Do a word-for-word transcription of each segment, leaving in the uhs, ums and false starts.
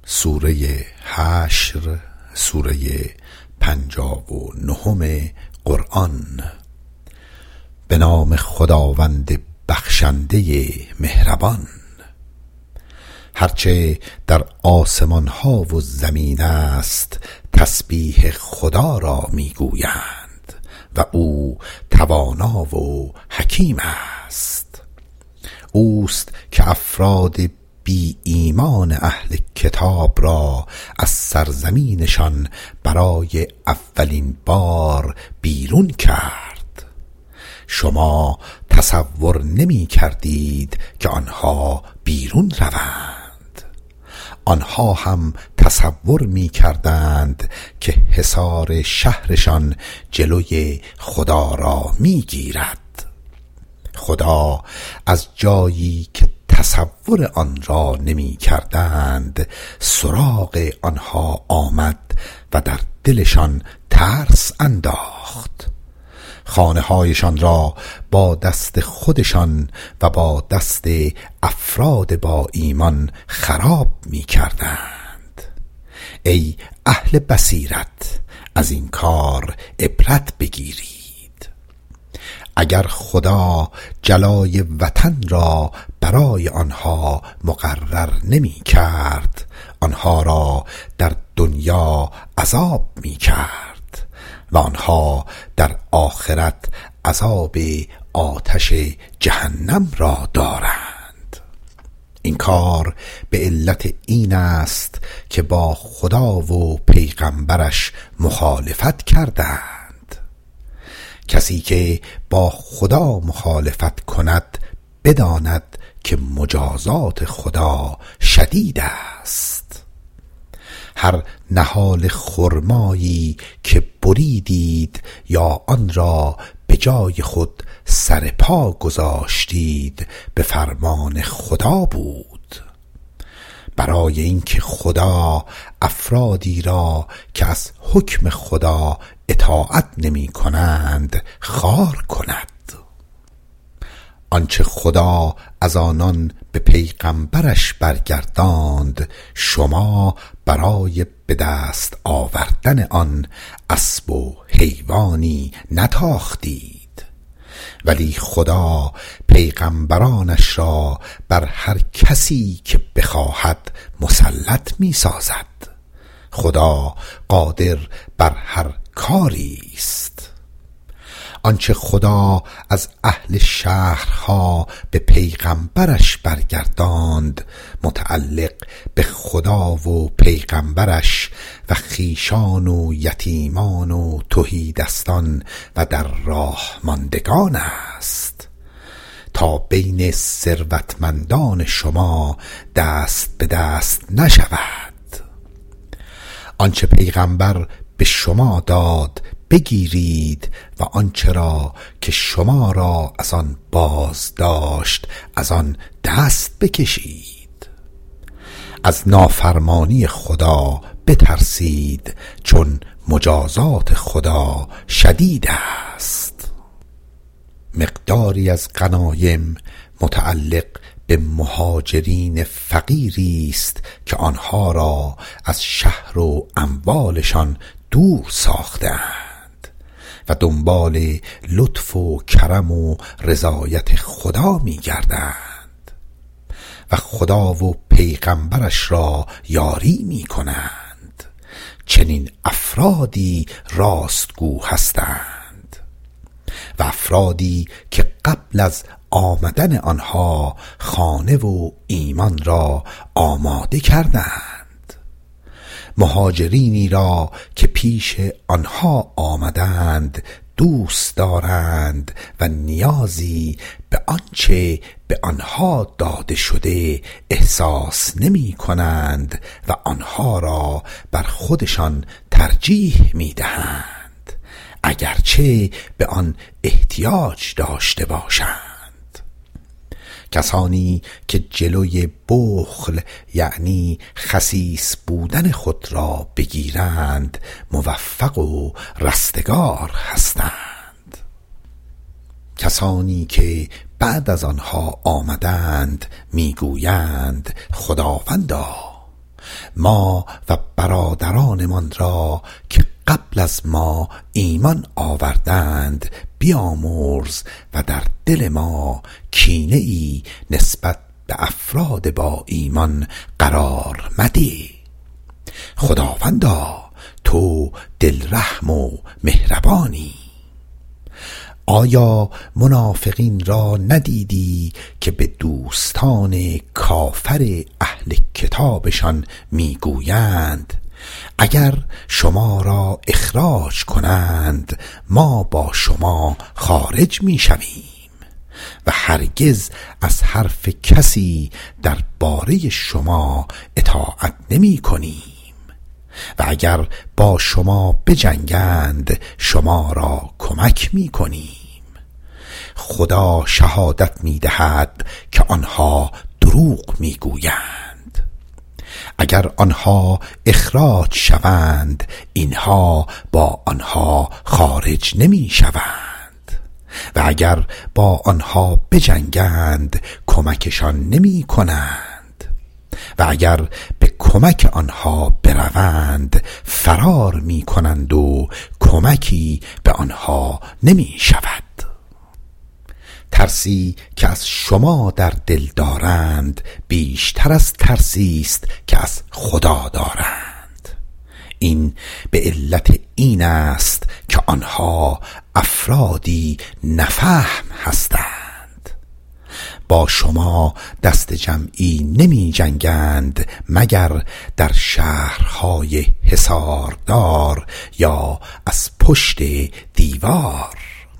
سوره حشر، سوره پنجاه و نهم قرآن. به نام خداوند بخشنده مهربان. هرچه در آسمان ها و زمین است تسبیح خدا را میگویند و او توانا و حکیم است. اوست که افراد بی ایمان اهل کتاب را از سرزمینشان برای اولین بار بیرون کرد. شما تصور نمی کردید که آنها بیرون روند. آنها هم تصور می کردند که حصار شهرشان جلوی خدا را می گیرد. خدا از جایی که تصور آن را نمی کردند سراغ آنها آمد و در دلشان ترس انداخت. خانه هایشان را با دست خودشان و با دست افراد با ایمان خراب می کردند. ای اهل بصیرت، از این کار عبرت بگیرید. اگر خدا جلای وطن را برای آنها مقرر نمی کرد، آنها را در دنیا عذاب می کرد و آنها در آخرت عذاب آتش جهنم را دارند. این کار به علت این است که با خدا و پیغمبرش مخالفت کردند. کسی که با خدا مخالفت کند بداند که مجازات خدا شدید است. هر نهال خرمایی که بریدید یا آن را به جای خود سر پا گذاشتید به فرمان خدا بود، برای اینکه خدا افرادی را که از حکم خدا اطاعت نمی کنند خار کند. آنچه خدا از آنان به پیغمبرش برگرداند شما برای به دست آوردن آن اسب و حیوانی نتاختید، ولی خدا پیغمبرانش را بر هر کسی که بخواهد مسلط می سازد. خدا قادر بر هر کاری است. آنچه خدا از اهل شهرها به پیغمبرش برگرداند متعلق به خدا و پیغمبرش و خیشان و یتیمان و تهیدستان و در راه ماندگان است، تا بین ثروتمندان شما دست به دست نشود. آنچه پیغمبر به شما داد بگیرید و آنچه را که شما را از آن باز داشت از آن دست بکشید. از نافرمانی خدا بترسید چون مجازات خدا شدید است. مقداری از غنایم متعلق به مهاجرین فقیری است که آنها را از شهر و اموالشان دور ساختند و دنبال لطف و کرم و رضایت خدا می گردند و خدا و پیغمبرش را یاری می کنند. چنین افرادی راستگو هستند و افرادی که قبل از آمدن آنها خانه و ایمان را آماده کردند. مهاجرینی را که پیش آنها آمدند دوست دارند و نیازی به آنچه به آنها داده شده احساس نمی کنند و آنها را بر خودشان ترجیح می دهند اگرچه به آن احتیاج داشته باشند. کسانی که جلوی بخل یعنی خسیس بودن خود را بگیرند موفق و رستگار هستند. کسانی که بعد از آنها آمدند میگویند خداوندا ما و برادرانمان را که قبل از ما ایمان آوردند بیامرز و در دل ما کینه ای نسبت به افراد با ایمان قرار مده. خداوندا تو دلرحم و مهربانی. آیا منافقین را ندیدی که به دوستان کافر اهل کتابشان میگویند اگر شما را اخراج کنند ما با شما خارج میشویم و هرگز از حرف کسی در باره شما اطاعت نمی کنیم و اگر با شما بجنگند شما را کمک می کنیم. خدا شهادت می دهد که آنها دروغ می گویند. اگر آنها اخراج شوند اینها با آنها خارج نمی شوند و اگر با آنها بجنگند کمکشان نمی کنند و اگر به کمک آنها بروند فرار می کنند و کمکی به آنها نمی شود. ترسی که از شما در دل دارند بیشتر از ترسی است که از خدا دارند. این به علت این است که آنها افرادی نفهم هستند. با شما دست جمعی نمی جنگند مگر در شهرهای حصاردار یا از پشت دیوار.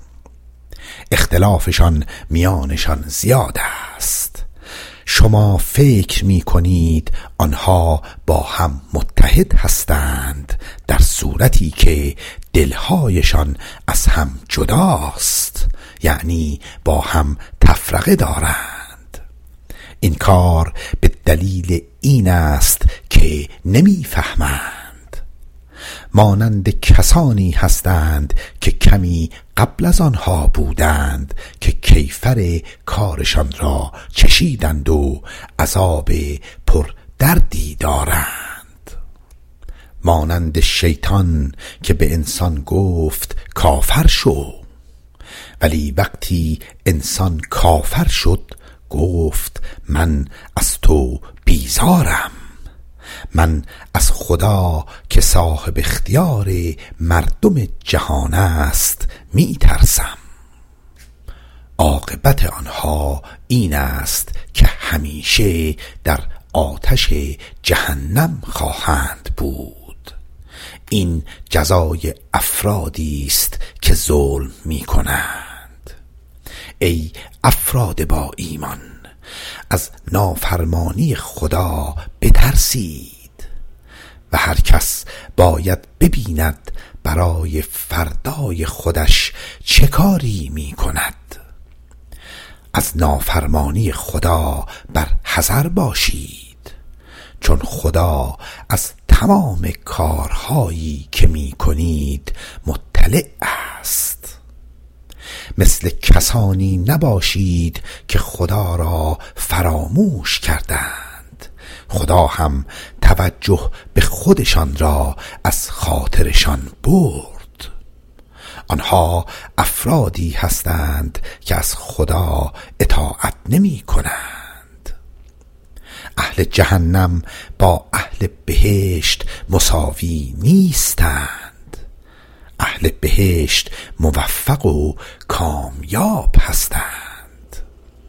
اختلافشان میانشان زیاد است. شما فکر می کنید آنها با هم متحد هستند در صورتی که دلهایشان از هم جداست، یعنی با هم تفرقه دارند. این کار به دلیل این است که نمیفهمند. مانند کسانی هستند که کمی قبل از آنها بودند که کیفر کارشان را چشیدند و عذاب پر دردی دارند. مانند شیطان که به انسان گفت کافر شو، ولی وقتی انسان کافر شد گفت من از تو بیزارم. من از خدا که صاحب اختیار مردم جهان است می ترسم. عاقبت آنها این است که همیشه در آتش جهنم خواهند بود. این جزای افرادی است که ظلم می کنند. ای افراد با ایمان، از نافرمانی خدا بترسید و هر کس باید ببیند برای فردای خودش چه کاری می کند. از نافرمانی خدا بر حذر باشید، چون خدا از تمام کارهایی که می کنید مطلع است. مثل کسانی نباشید که خدا را فراموش کردند. خدا هم توجه به خودشان را از خاطرشان برد. آنها افرادی هستند که از خدا اطاعت نمی کنند. اهل جهنم با اهل بهشت مساوی نیستند. اهل بهشت موفق و کامیاب هستند.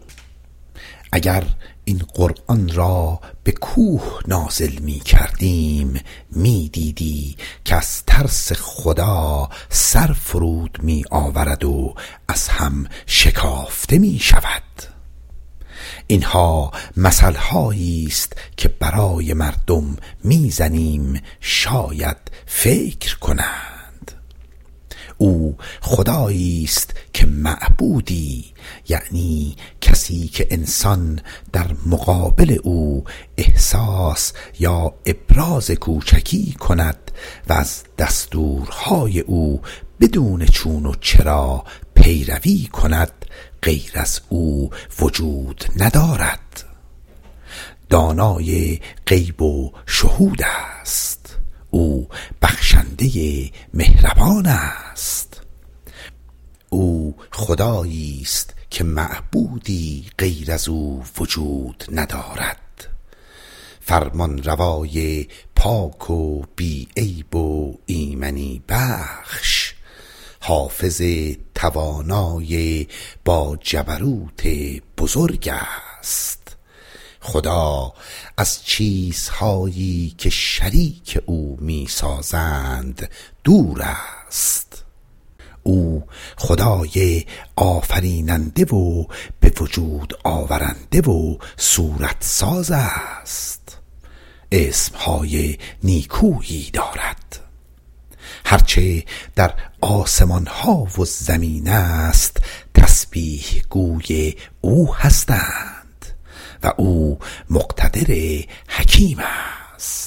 اگر این قرآن را به کوه نازل می کردیم می دیدی که از ترس خدا سر فرود می آورد و از هم شکافته می شود. اینها مثل‌هایی است که برای مردم می زنیم شاید فکر کنند. او خدایی است که معبودی، یعنی کسی که انسان در مقابل او احساس یا ابراز کوچکی کند و از دستورهای او بدون چون و چرا پیروی کند غیر از او وجود ندارد. دانای غیب و شهود است. او بخشنده مهربان است. او خدایی است که معبودی غیر از او وجود ندارد. فرمان روای پاک و بی عیب و ایمنی بخش، حافظ توانای با جبروت بزرگ است. خدا از چیزهایی که شریک او می سازند دور است. او خدای آفریننده و به وجود آورنده و صورت ساز است. اسمهای نیکویی دارد. هرچه در آسمان ها و زمین است تسبیح گوی او هستند و او مقتدر حکیم است.